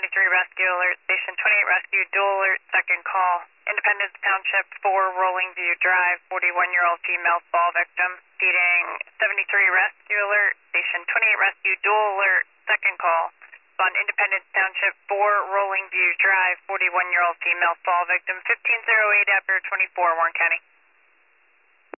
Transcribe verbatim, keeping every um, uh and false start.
seventy-three Rescue Alert, Station twenty-eight Rescue, dual alert, second call. Independence Township, four Rolling View Drive, forty-one-year-old female fall victim. Feeding seventy-three Rescue Alert, Station twenty-eight Rescue, dual alert, second call. On Independence Township, four Rolling View Drive, forty-one-year-old female fall victim, fifteen oh eight after twenty-four, Warren County.